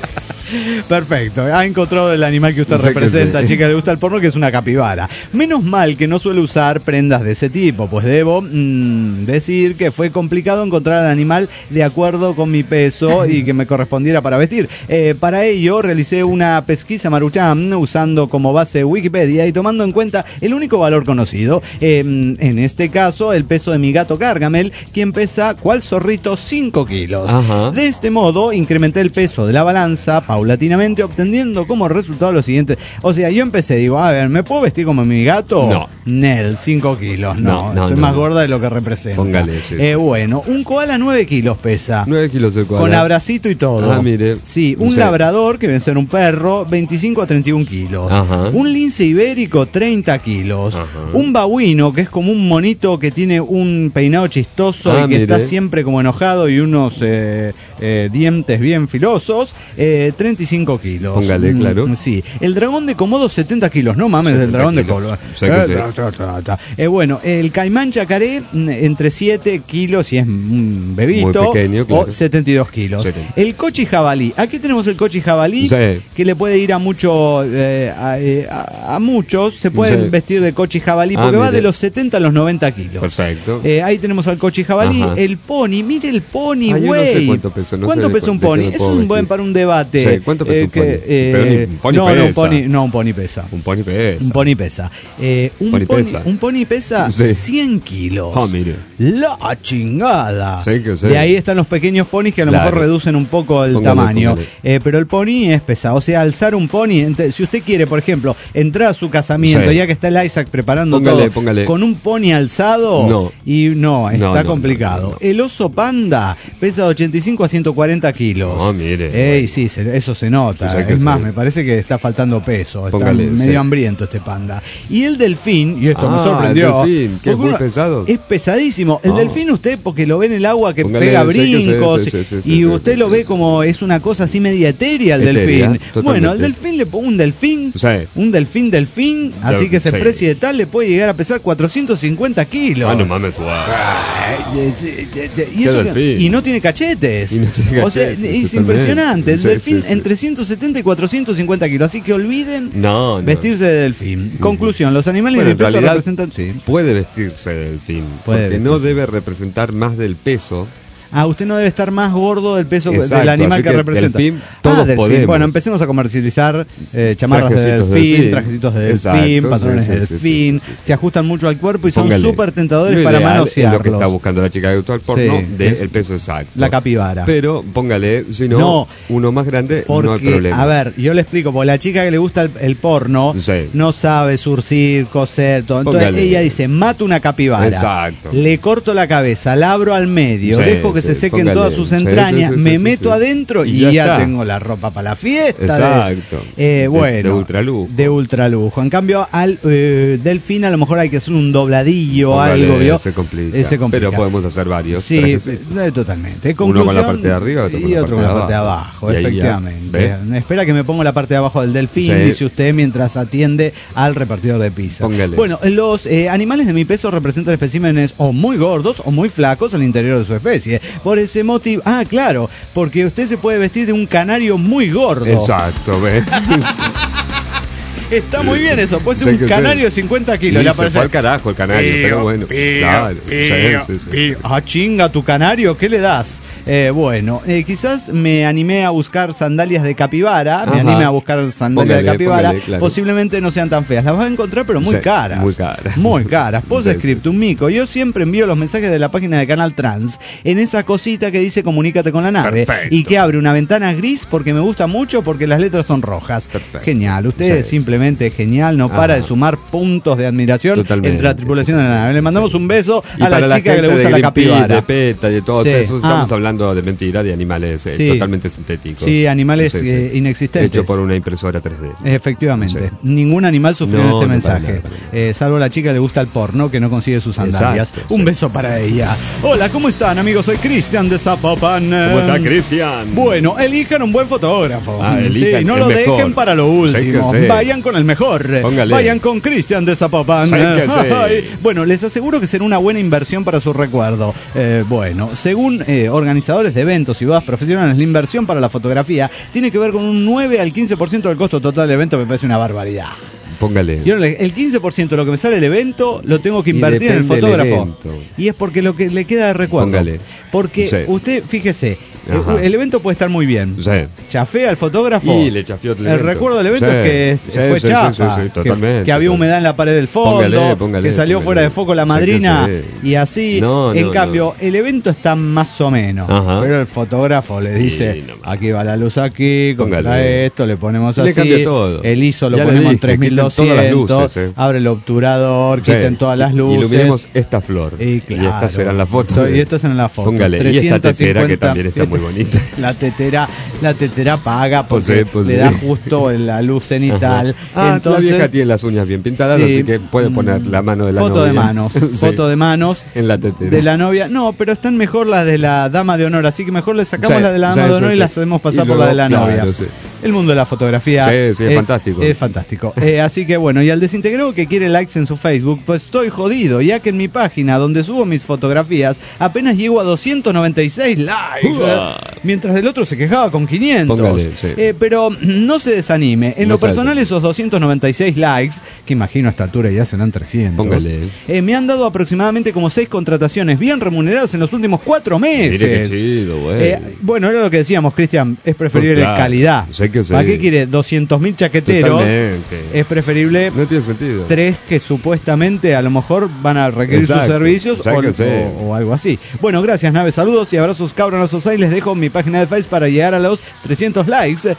Perfecto, ha encontrado el animal que usted representa, chica, le gusta el porno, que es una capibara. Menos mal que no suele usar prendas de ese tipo, pues debo decir que fue complicado encontrar al animal de acuerdo con mi peso y que me correspondiera para vestir. Para ello realicé una pesquisa maruchan usando como base Wikipedia y tomando en cuenta el único valor conocido, en este caso el peso de mi gato Gargamel, quien pesa cual zorrito 5 kilos. De este modo incrementé el peso de la balanza paulatinamente, obteniendo como resultado lo siguiente. O sea, yo empecé, digo, a ver, ¿me puedo vestir como mi gato? No. Nel, 5 kilos, no. Estoy más gorda de lo que representa. Póngale, bueno, un koala 9 kilos pesa. 9 kilos de koala. Con abracito y todo. Mire. Sí, un labrador, que debe ser un perro, 25 a 31 kilos. Un lince ibérico, 30 kilos. Un babuino, que es como un monito que tiene un peinado chistoso y que está siempre como enojado y unos dientes bien filosos, 35 kilos. Póngale, claro. Sí. El dragón de Komodo, 70 kilos. No mames, el dragón de Komodo. Bueno, el caimán chacaré, entre 7 kilos, si es un bebito, muy pequeño, claro. O 72 kilos. 70. El cochi jabalí. Aquí tenemos el cochi jabalí, que le puede ir a mucho, a muchos. Se pueden vestir de cochi jabalí, porque va de los 70 a los 90 kilos. Perfecto. Ahí tenemos al cochi jabalí. El pony, mire el pony, güey. Yo no sé cuánto pesa. ¿Cuánto pesa un pony? Es un buen para un debate. Sí, ¿cuánto pesa un pony? Pero un pony pesa. Un pony pesa. Un pony pesa 100 kilos. Mire. La chingada. Sí. De ahí están los pequeños ponis que a lo mejor reducen un poco el tamaño. Pero el pony es pesado. O sea, alzar un pony, si usted quiere, por ejemplo, entrar a su casamiento, ya que está el Isaac preparando todo, con un pony alzado, está complicado. El oso panda pesa de 85 a 140 kilos. Mire. Sí, eso se nota. Es más, me parece que está faltando peso. Está medio hambriento este panda. Y el delfín, y esto me sorprendió. El delfín, que es muy pesado. Es pesadísimo. El delfín, usted, porque lo ve en el agua que pega brincos, y usted lo ve como es una cosa así media etérea el delfín. Bueno, el delfín le pongo un delfín, así que se precie de tal, le puede llegar a pesar 450 kilos. No mames, y no tiene cachetes. O sea, es impresionante. El delfín entre 170 y 450 kilos. Así que olviden vestirse de delfín. Conclusión, los animales de peso representan... Puede vestirse de delfín, porque no debe representar más del peso. Usted no debe estar más gordo del peso del animal que representa. Delfín, todos podemos. Bueno, empecemos a comercializar chamarras de delfín, trajecitos de delfín, pantalones de delfín. Se ajustan mucho al cuerpo y son súper tentadores para manosearlos. Lo que está buscando la chica de gusto al porno, el peso exacto. La capibara. Pero póngale, si no, uno más grande, no hay problema. A ver, yo le explico, porque la chica que le gusta el porno no sabe surcir, coser, todo. Entonces ella dice, mato una capibara. Exacto. Le corto la cabeza, la abro al medio, dejo que que se sequen todas sus entrañas, me meto adentro y ya tengo la ropa para la fiesta. Exacto. Bueno, de ultralujo. En cambio, al delfín a lo mejor hay que hacer un dobladillo o algo, ¿vio? Se complica. Pero podemos hacer varios. Sí, totalmente. Uno con la parte de arriba y otro con la parte de abajo, efectivamente. Espera que me pongo la parte de abajo del delfín, dice usted, mientras atiende al repartidor de pizza. Póngale. Bueno, los animales de mi peso representan especímenes o muy gordos o muy flacos al interior de su especie. Por ese motivo... Ah, claro, porque usted se puede vestir de un canario muy gordo. Exacto, ¿ves? Está muy bien eso, puede ser un canario de 50 kilos. Y se fue al carajo el canario, pero bueno. Claro. Ah, chinga, tu canario, ¿qué le das? Bueno, quizás me animé a buscar sandalias de capibara. Ajá. Me animé a buscar sandalias de capibara. Claro. Posiblemente no sean tan feas. Las vas a encontrar, pero muy caras. Muy caras. Muy caras. Postscript, un mico. Yo siempre envío los mensajes de la página de Canal Trans en esa cosita que dice comunícate con la nave. Perfecto. Y que abre una ventana gris porque me gusta mucho porque las letras son rojas. Perfecto. Genial. Usted simplemente genial, no para de sumar puntos de admiración entre la tripulación de la nave. Le mandamos un beso a la chica que le gusta la capibara. De PETA, de todo eso. Estamos hablando de mentira, de animales totalmente sintéticos. Sí, animales inexistentes. Hecho por una impresora 3D. Efectivamente. Ningún animal sufrió en este mensaje. Salvo la chica que le gusta el porno, que no consigue sus sandalias. Un beso para ella. Hola, ¿cómo están, amigos? Soy Cristian de Zapopan. ¿Cómo está, Cristian? Bueno, elijan un buen fotógrafo. No lo mejor. dejen para lo último. Vayan con el mejor. Póngale. Vayan con Cristian de Zapopan. Bueno, les aseguro que será una buena inversión para su recuerdo. Bueno, según organizadores de eventos y bodas profesionales, la inversión para la fotografía tiene que ver con un 9 al 15% del costo total del evento. Me parece una barbaridad. Póngale. El 15% de lo que me sale el evento lo tengo que invertir en el fotógrafo. Y es porque lo que le queda de recuerdo. Póngale. Porque usted, fíjese, el evento puede estar muy bien. Chafea al fotógrafo. Y le chafió el recuerdo del evento es que fue chafa. Que había humedad en la pared del fondo. Que salió fuera de foco la madrina. Y así. En cambio, el evento está más o menos. Pero el fotógrafo le dice: aquí va la luz, aquí, contra esto, le ponemos así. Le cambia todo. El ISO lo ponemos en 3200. Abre el obturador, quiten todas las luces. Iluminemos esta flor. Y estas serán las fotos. Y estas serán las fotos. Póngale. Y esta tetera que también está muy bonita. La tetera paga porque le da justo la luz cenital. Entonces, la vieja tiene las uñas bien pintadas, así que puede poner la mano de la novia. Foto de manos en la tetera. De la novia. No, pero están mejor las de la dama de honor, así que mejor le sacamos la de la dama de honor y las hacemos pasar por la de la novia. El mundo de la fotografía es fantástico. Es fantástico. Así que bueno, y al desintegrado que quiere likes en su Facebook, pues estoy jodido, ya que en mi página donde subo mis fotografías apenas llego a 296 likes, mientras el otro se quejaba con 500. Póngale, pero no se desanime. En lo personal, esos 296 likes, que imagino a esta altura ya serán 300, póngale. Me han dado aproximadamente como 6 contrataciones bien remuneradas en los últimos 4 meses. Mire qué chido, bueno, era lo que decíamos, Cristian, es preferible calidad. ¿Para qué quiere 200.000 chaqueteros? Totalmente. Es preferible no tiene sentido. 3 que supuestamente a lo mejor van a requerir sus servicios o algo así. Bueno, gracias, nave, saludos y abrazos cabronosos. Ahí les dejo mi página de Facebook para llegar a los 300 likes.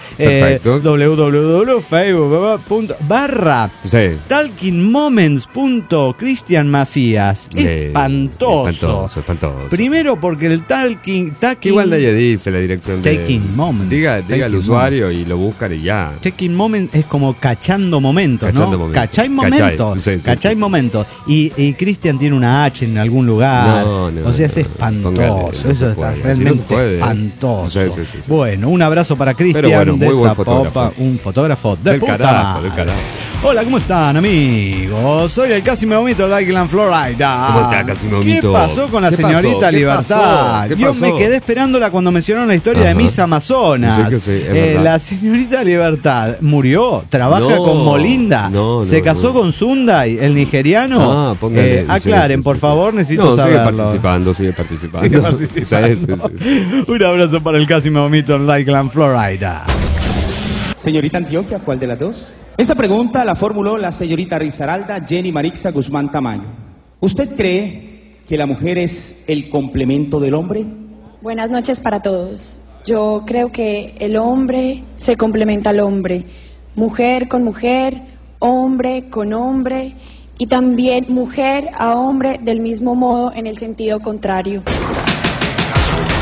www.talkingmoments.cristianmacías. Espantoso. Primero porque el talking igual nadie dice la dirección de Taking Moments. Diga al usuario y lo buscan y ya. Taking Moments es como cachando momentos, ¿no? Cachai momentos. Cachai momentos. Y Cristian tiene una H en algún lugar. O sea, es espantoso. Eso está realmente espantoso. Bueno, un abrazo para Cristian de Zapopan, un fotógrafo del carajo. Hola, ¿cómo están, amigos? Soy el Casi Me Vomito de Lakeland, Florida. ¿Cómo está, Casi Me Vomito? ¿Qué pasó con la señorita Libertad? Yo me quedé esperándola cuando mencionaron la historia de Miss Amazonas. La señorita Libertad murió, trabaja con Molinda, se casó con Sundai, el nigeriano. Aclaren, por favor, necesito saberlo. Sigue participando. Un abrazo para el Casi Me Vomito en Lakeland, Florida. Señorita Antioquia, ¿cuál de las dos? Esta pregunta la formuló la señorita Risaralda Jenny Marixa Guzmán Tamayo. ¿Usted cree que la mujer es el complemento del hombre? Buenas noches para todos. Yo creo que el hombre se complementa al hombre, mujer con mujer, hombre con hombre y también mujer a hombre del mismo modo en el sentido contrario.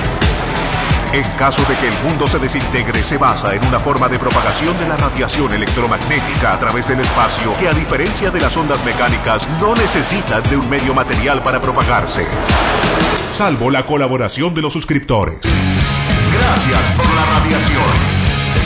En caso de que el mundo se desintegre, se basa en una forma de propagación de la radiación electromagnética a través del espacio que, a diferencia de las ondas mecánicas, no necesitan de un medio material para propagarse. Salvo la colaboración de los suscriptores. Gracias por la radiación.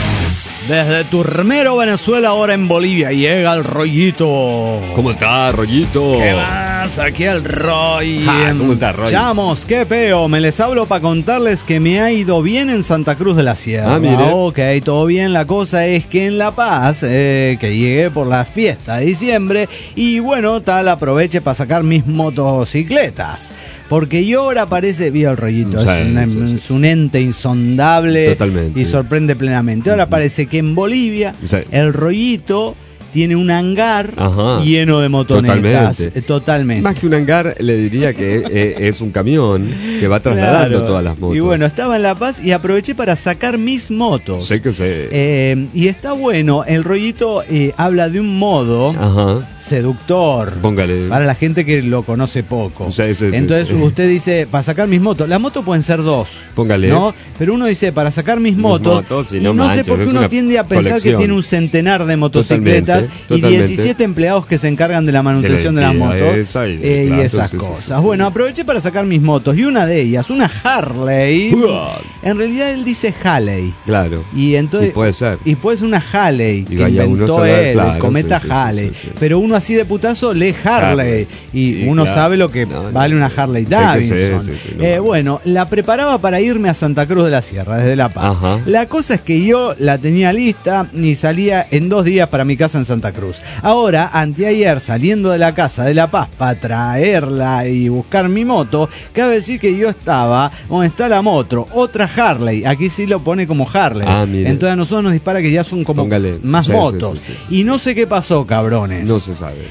Desde Turmero, Venezuela, ahora en Bolivia, llega el Rollito. ¿Cómo está, Rollito? ¿Qué más? Aquí el Roy. ¿Cómo está, Roy? Chamos, qué peo. Me les hablo para contarles que me ha ido bien en Santa Cruz de la Sierra. Mire. Ok, todo bien. La cosa es que en La Paz, que llegué por la fiesta de diciembre, y bueno, tal, aproveche para sacar mis motocicletas. Porque yo ahora parece, vio el Rollito, Sí, es un ente insondable. Totalmente. Y sorprende plenamente. Ahora parece que en Bolivia Sí. el Rollito tiene un hangar Ajá. lleno de motonetas. Totalmente. Más que un hangar, le diría que es un camión que va trasladando Claro. todas las motos. Y bueno, estaba en La Paz y aproveché para sacar mis motos. Sé que sé. Y está bueno, el Rollito habla de un modo Ajá. seductor. Póngale. Para la gente que lo conoce poco. Sí, sí, sí. Entonces usted dice, para sacar mis motos. Las motos pueden ser dos. Póngale. ¿No? Pero uno dice, para sacar mis motos. motos, y y no no sé manches, por qué es uno una tiende a pensar colección. que tiene un centenar de motocicletas Totalmente. y 17 empleados que se encargan de la manutención de las motos. esa y y claro, esas sí, sí, cosas. sí. Bueno, aproveché para sacar mis motos. Y una de ellas, una Harley. Uah. En realidad él dice Halley. Claro. Y entonces Y puede ser. Y puede ser una Halley Y que vaya uno inventó a saber, él, claro, el cometa sí, sí, Halley. sí, sí, sí. Pero uno así de putazo lee Harley. Y uno claro. sabe lo que No, vale no. una Harley Sé que Davidson. sé, sí, no mames. Bueno, la preparaba para irme a Santa Cruz de la Sierra, desde La Paz. Ajá. La cosa es que yo la tenía lista y salía en 2 días para mi casa en Santa Cruz. Ahora, anteayer, saliendo de la casa de La Paz para traerla y buscar mi moto, cabe decir que yo estaba donde está la moto, otra Harley. Aquí sí lo pone como Harley. Mire. Entonces a nosotros nos dispara que ya son como Póngale. más Sí, motos. sí, sí, sí. Y no sé qué pasó, cabrones. No se sabe.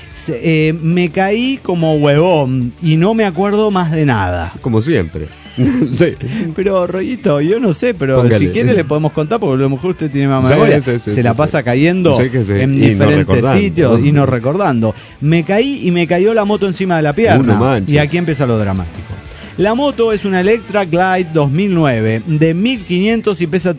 Me caí como huevón y no me acuerdo más de nada. Como siempre. Sí. Pero, Rollito, yo no sé, pero Póngale. si quiere le podemos contar, porque a lo mejor usted tiene más Sí, memoria. sí, sí, se sí, la sí. pasa cayendo Sí que sí. en Y no diferentes recordando. sitios y no recordando. Me caí y me cayó la moto encima de la pierna. No manches. Y aquí empieza lo dramático. La moto es una Electra Glide 2009 de 1500 y pesa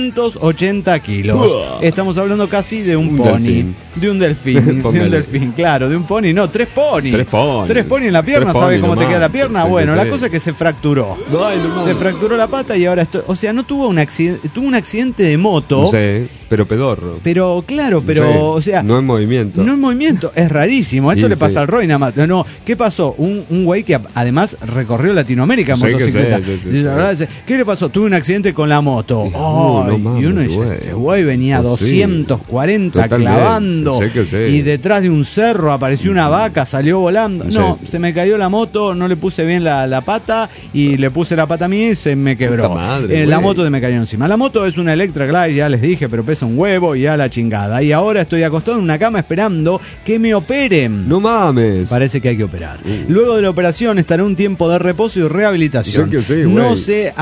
380 kilos. Uah. Estamos hablando casi de un Un pony. delfín. De un delfín. de un Póngale. delfín, claro, de un pony. No, 3 ponis. 3 ponis. 3 ponis en la pierna, 3 ¿sabe ponis cómo te nomás. queda la pierna? Sí, Bueno, sí, la sí. cosa es que se fracturó. Ay, no mames. Se fracturó la pata y ahora estoy. O sea, no tuvo un accidente, tuvo un accidente de moto. No sé, pero pedorro. Pero claro, pero, Sí, o sea. no en movimiento. No en movimiento, es rarísimo. Esto Y le pasa sí. al Roy nada más. No, ¿qué pasó? Un güey que además recorrió Latinoamérica en Sí que motocicleta. sí, sí, sí, Y la sí. verdad es, ¿qué le pasó? Tuve un accidente con la moto. No, no Ay, mames, y uno dice, güey. este güey venía Pues sí. 240 Totalmente. clavando. Sí que sí. Y detrás de un cerro apareció una vaca, salió volando. No, Sí. se me cayó la moto, no le puse bien la pata y le puse la pata a mí y se me quebró. Puta madre, La güey. moto se me cayó encima. La moto es una Electra Glide, ya les dije, pero pesa un huevo y a la chingada. Y ahora estoy acostado en una cama esperando que me operen. No mames. Parece que hay que operar. Luego de la operación estará un tiempo de reposo y rehabilitación. Sí que sí, no güey. sé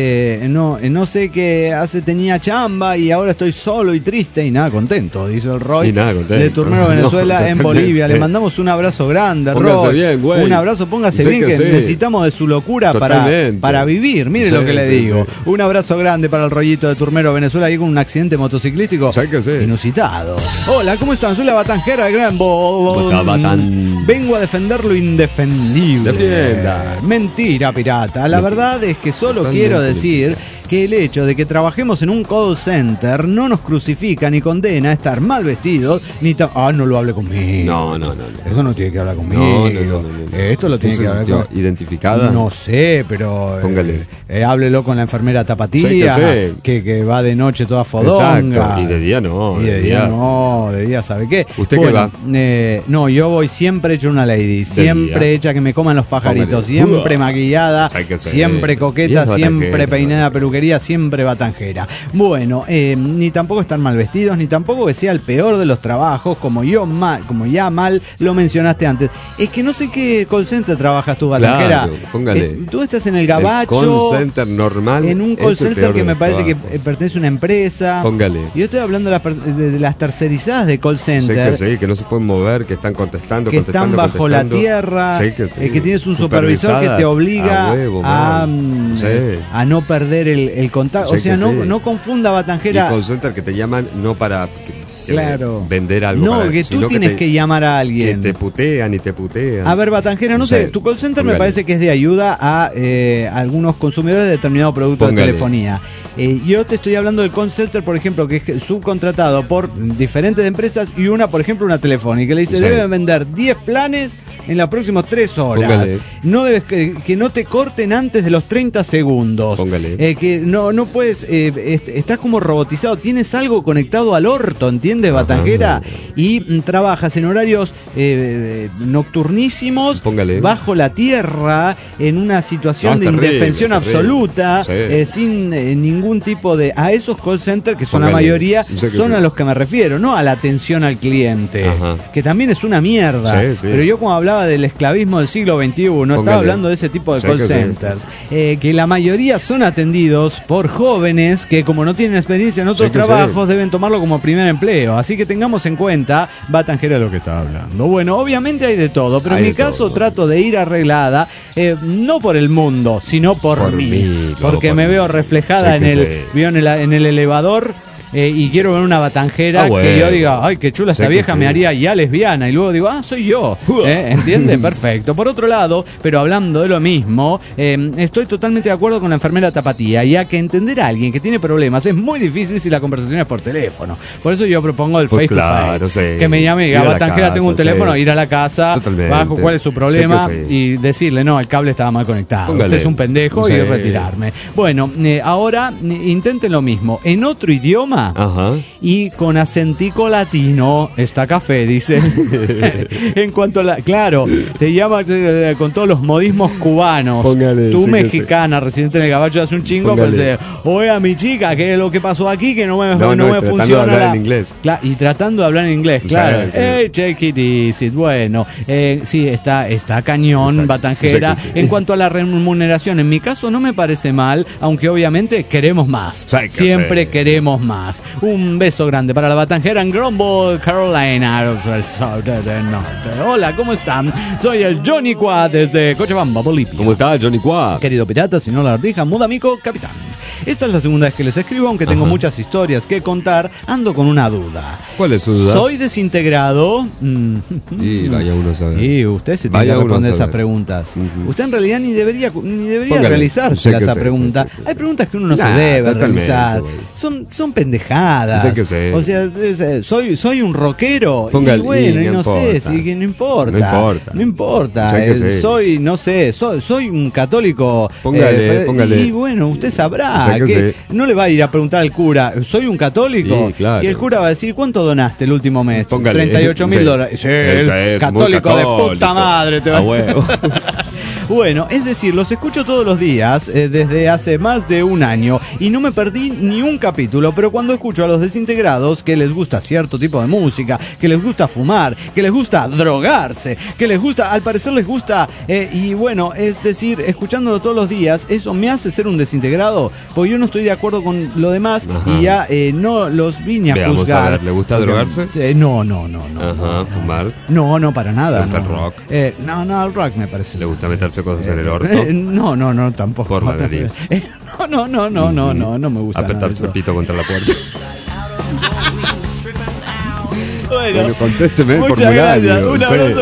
no sé qué hace, tenía chamba y ahora estoy solo y triste y nada contento, dice el Roy. Y nada contento. De Turmero, Venezuela, No, en totalmente. Bolivia. Le mandamos un abrazo grande, Póngase Roy. bien, güey. Un abrazo, póngase Sé bien, que que sí. necesitamos de su locura Totalmente. para vivir. Mire Sí, lo que le sí, digo. sí. Un abrazo grande para el Rollito de Turmero, Venezuela, ahí con un accidente motociclístico Sé que sí. inusitado. Hola, ¿cómo están? Soy la Batanjera de Gran Bol. Batán. Vengo a defender lo indefendible. Defienda. Mentira, pirata. La verdad es que solo Totalmente quiero decir que el hecho de que trabajemos en un call center no nos crucifica ni condena a estar mal vestidos, ni no lo hable conmigo. No. Eso no tiene que hablar conmigo. No. Esto lo tiene ¿No que se hablar sintió con... identificada? No sé, pero Póngale. háblelo con la enfermera Tapatía, Sé que va de noche toda fodonga. Exacto. Y de día no. Y de día no, de día ¿sabe qué? ¿Usted qué va? No, yo voy siempre hecho una lady, siempre día. hecha que me coman los pajaritos, Póngale. siempre maquillada, Hay que ser. siempre Y coqueta, es siempre batanjera, peinada, ¿no? peluquería, siempre batanjera. Bueno, ni tampoco estar mal vestidos, ni tampoco que sea el peor de los trabajos, como ya mal lo mencionaste antes. Es que no sé qué call center trabajas tú, batanjera. Claro, póngale. Tú estás en el Gabacho. El call center normal. En un es call el center peor que de me los parece que trabajos. pertenece a una empresa. Póngale. Yo estoy hablando de las tercerizadas de call Sé center. que sí, que no se pueden mover, que están contestando, Que están bajo la tierra, Sí que sí. que tienes un supervisor que te obliga a huevo, a man. Sí. no perder el contacto. O sea, no confunda Batanjera. Y call center que te llaman no para... Claro. Vender algo. No, que tú tienes que llamar a alguien. Que te putean y te putean. A ver, Batanjera, no sé, tu call center me parece que es de ayuda a algunos consumidores de determinado producto de telefonía. Yo te estoy hablando del call center, por ejemplo, que es subcontratado por diferentes empresas y una, por ejemplo, una telefónica, que le dice, deben vender 10 planes en las próximas 3 horas. Póngale. No debes que no te corten antes de los 30 segundos. Póngale. Que no puedes, estás como robotizado, tienes algo conectado al orto, ¿entiendes, Batanjera? Y trabajas en horarios nocturnísimos, póngale, bajo la tierra, en una situación de indefensión absoluta, sin ningún tipo de... A esos call centers, que son la mayoría, son a los que me refiero, no a la atención al cliente, que también es una mierda. Pero yo, como hablaba del esclavismo del siglo XXI, estaba hablando de ese tipo de call centers, que la mayoría son atendidos por jóvenes que, como no tienen experiencia en otros trabajos, deben tomarlo como primer empleo. Así que tengamos en cuenta, Batanjera, lo que estaba hablando. Bueno, obviamente hay de todo, pero en mi caso trato de ir arreglada, no por el mundo, sino por mí, porque me veo reflejada en el elevador. Y quiero ver una Batanjera que yo diga, ay, qué chula esta vieja, me haría ya lesbiana. Y luego digo, soy yo. ¿Entiendes? Perfecto. Por otro lado, pero hablando de lo mismo, estoy totalmente de acuerdo con la enfermera Tapatía, ya que entender a alguien que tiene problemas es muy difícil si la conversación es por teléfono. Por eso yo propongo el face to face. Que me llame y diga, Batanjera, tengo un teléfono, ir a la casa, bajo cuál es su problema y decirle, no, el cable estaba mal conectado. Usted es un pendejo y retirarme. Bueno, ahora intenten lo mismo. En otro idioma, y con acentico latino, está café, dice. En cuanto a la... Claro, te llama con todos los modismos cubanos. Póngale, tú mexicana, residente en el Gabacho hace un chingo, pues oye, a mi chica, ¿qué es lo que pasó aquí? Que no me funciona. De hablar en inglés. Y tratando de hablar en inglés, claro. Hey, take it easy. Bueno, sí, está cañón, Batanjera. En cuanto a la remuneración, en mi caso no me parece mal, aunque obviamente queremos más. Siempre queremos más. Un beso grande para la Batanjera en Grumble, Carolina del Norte. Hola, ¿cómo están? Soy el Johnny Quad desde Cochabamba, Bolivia. ¿Cómo está, Johnny Quad? Querido pirata, si no la ardija, muda amigo, capitán. Esta es la segunda vez que les escribo, aunque tengo muchas historias que contar, ando con una duda. ¿Cuál es su duda? ¿Soy desintegrado? Y vaya uno a saber. Y usted se tiene que responder esas preguntas. Usted en realidad ni debería realizarse esa pregunta. Hay preguntas que uno no se debe realizar. Son pendejadas. O sea, soy un rockero. Póngale, y bueno, y no sé, que no importa. No importa. Soy un católico. Póngale. Y bueno, usted sabrá. No le va a ir a preguntar al cura, ¿soy un católico? Y el cura va a decir, ¿cuánto donaste el último mes? $38,000. Sí, el católico de puta madre te va a... Bueno, es decir, los escucho todos los días desde hace más de un año y no me perdí ni un capítulo, pero cuando escucho a los desintegrados que les gusta cierto tipo de música, que les gusta fumar, que les gusta drogarse, que les gusta, al parecer les gusta, y bueno, es decir, escuchándolo todos los días, eso me hace ser un desintegrado, porque yo no estoy de acuerdo con lo demás y ya no los vine a juzgar. A ver, ¿le gusta drogarse? No. ¿Fumar? No, para nada. ¿Le gusta el rock? No, el rock me parece. ¿Le gusta meterse cosas en el orto? No, tampoco. Por la nariz. No me gusta. Apretarse el pito contra la puerta. Bueno, contésteme el formulario. Un abrazo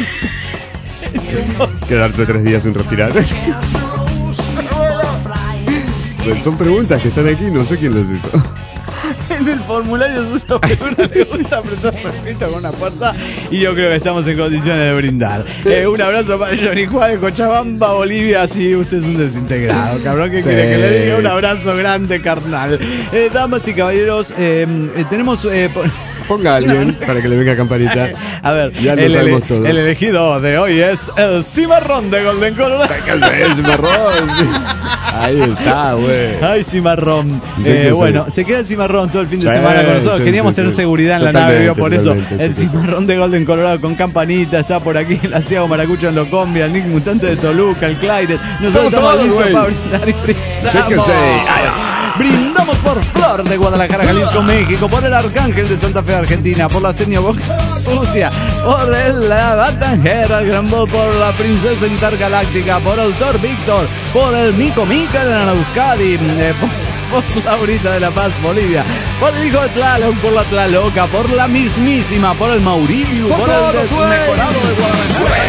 Quedarse 3 días sin respirar. Son preguntas que están aquí, no sé quién las hizo. En el formulario suyo le gusta apretar su pito con una puerta y yo creo que estamos en condiciones de brindar. Un abrazo para Johnny Juan de Cochabamba, Bolivia. Si usted es un desintegrado, cabrón, ¿qué quiere que le diga? Un abrazo grande, carnal. Damas y caballeros, tenemos... Ponga a alguien para que le venga campanita. A ver, ya lo sabemos todos. El elegido de hoy es el Cimarrón de Golden Colorado. ¡Sácase el Cimarrón! Ahí está, güey. Ay, Cimarrón. Bueno, se queda el Cimarrón todo el fin de semana con nosotros. Queríamos tener seguridad en la nave, por eso el Cimarrón de Golden Colorado con campanita está por aquí. El Asiago Maracucho en Locombia, el Nick Mutante de Toluca, el Clyde. Nosotros estamos listos para brindar y brindamos. Brindamos por Flor de Guadalajara, Jalisco, México, por el Arcángel de Santa Fe, Argentina, por la Seña Boca Sucia, por la Batanjera, el Gran Bol, por la Princesa Intergaláctica, por el Thor Víctor, por el Nico Mica de la Euskadi, por Laurita de La Paz, Bolivia, por el hijo de Tlaloc, por la Tlaloca, por la mismísima, por el Maurilio, por el desmejorado de Guadalajara.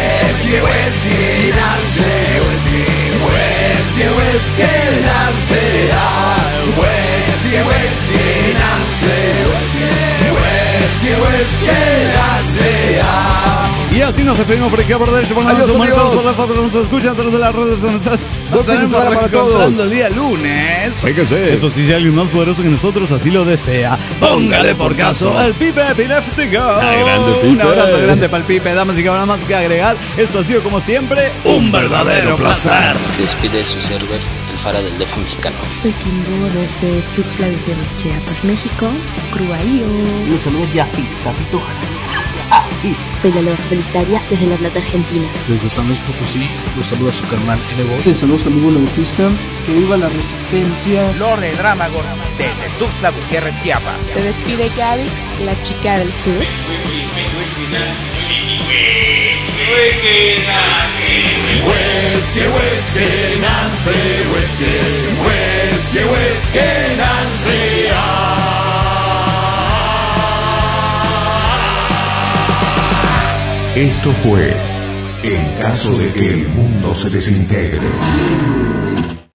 Y así nos despedimos por aquí por derecho, por Adiós, amigos. nos escuchan a través de las redes. Buen fin de semana para todos. El día lunes. Sí que sí. Eso sí, si hay alguien más poderoso que nosotros así lo desea, póngale por caso el Pipe epiléptico. Grande Pipe. Un abrazo grande para el Pipe, damas y caballeros, nada más que agregar. Esto ha sido como siempre un verdadero placer. Despide su server, el Fara del Defa mexicano. Soy Kimbo desde Tuxtla Gutiérrez, Chiapas, México. Cruaío. Los saludos de aquí, Capito. Soy la Leo Felitaria desde La Plata, Argentina. Desde San Luis Potosí, los saluda su carnal Evo. Les saludos amigo Lautista, que viva la resistencia. Lore Dramagor, desde Tuxtla Gutiérrez, Chiapas. Se despide Gavix, la chica del sur. Esto fue En caso de que el mundo se desintegre.